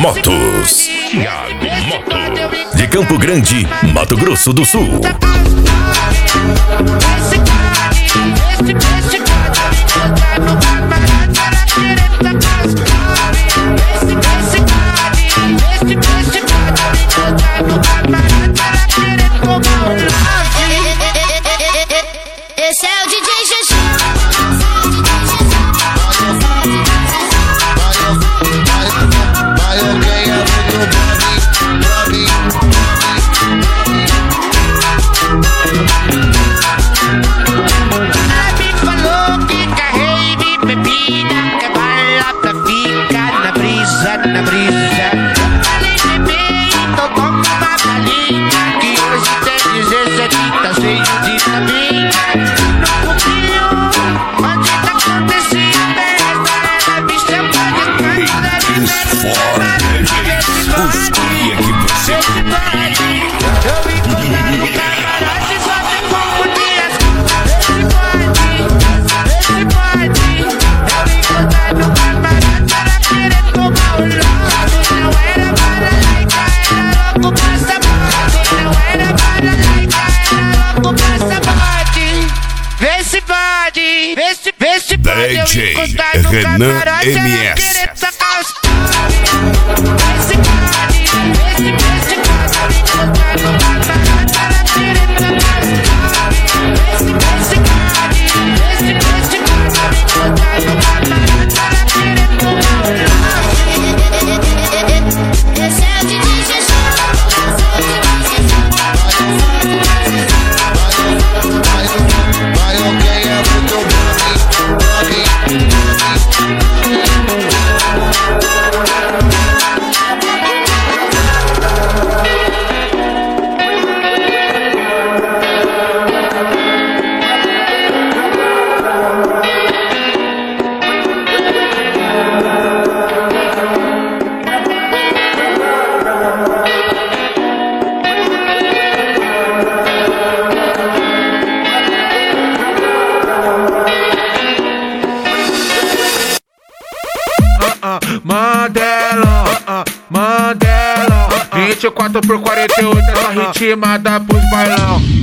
Motos. Thiago Motos. De Campo Grande, Mato Grosso do Sul. Esse é o DJ Xexi. Me falou que carrei de bebida, que bala pra ficar na brisa, na brisa. Falei de bem, então toma uma galinha, que hoje tem 17 e tá cheio de também. Não cumpriu, onde tá acontecendo essa é bicha pode Os cria que você eu me encontrar no camarote, só tem pouco dias. Esse pode. Eu me encontrar no camarote, ela querendo tomar o lote. Não era para laica, era louco passaporte. Não era para laica, era louco passaporte. Vê se pode, vê se pode. Eu me encontrar no Renan camarote, ela MS. querendo sacar os... Vê se pode, vê se pode. Eu me encontrar no camarote, ela querendo sacar os... Vê se pode, eu me encontrar no camarote, ela querendo tomar o lote. Esse é o DJ Xexi. Mandela, 24 por 48, essa ritmada pros bailão.